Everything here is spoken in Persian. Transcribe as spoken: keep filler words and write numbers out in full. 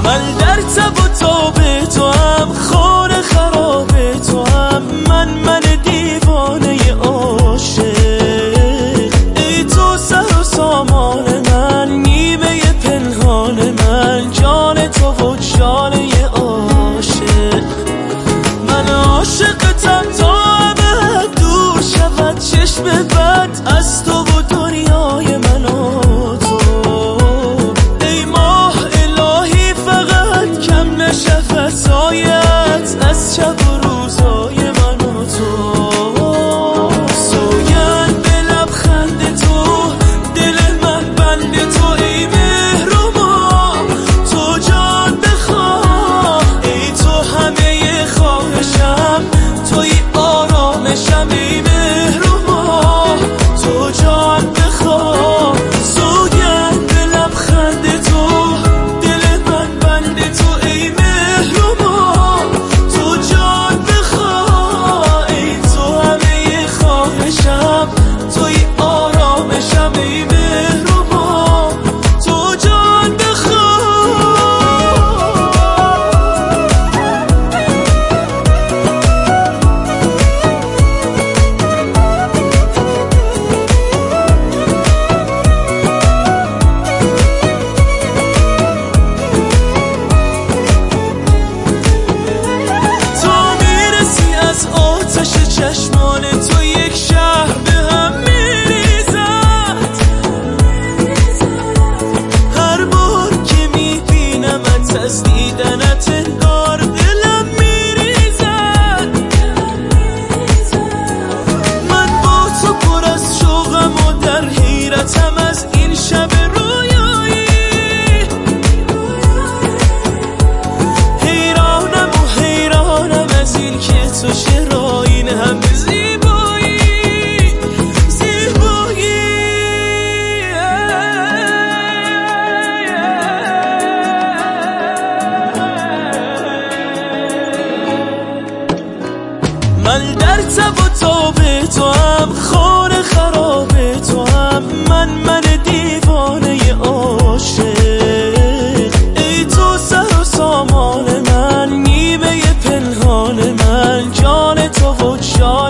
من در تب و تاب تو هم، خانه خراب تو هم، من من دیوانه عاشق. ای تو سر و سامان من، نیمه پنهان من، جان تو و جانه عاشق. من عاشقتم تا ابد دور شود چشم بد از تو و دنیای من و تو. ای ماه الهی فقط کم نشه فسایت از شب و روزای من و تو. سوگند به لبخند تو، دل من بند تو، ای مهر و ماه تو جان بخواه. ای تو همه خواهشم، توی آرامشم، ای مهر و ماه تو جان بخواه. سوگند به لبخند تو، دل من بند تو، ای مهر و ماه تو جان بخواه. ای تو همه خواهشم، توی آرامشم، ای مهر و ماه تو جان بخواه. تا میرسی از آتش چشمان تو، یک شهر به هم میریزد. هر بار که میبینمت از دیدنت انگار دلم میریزد. من با تو پر از شوقم و در حیرتم از این شب رویایی. حیرانم و حیرانم از این که تو چرا این همه زیبایی زیبایی. من در تب و تاب تو هم، خانه خراب تو هم، من من دیوانه عاشق. ای تو سر و سامان من، نیمه پنهان من، جان تو و جان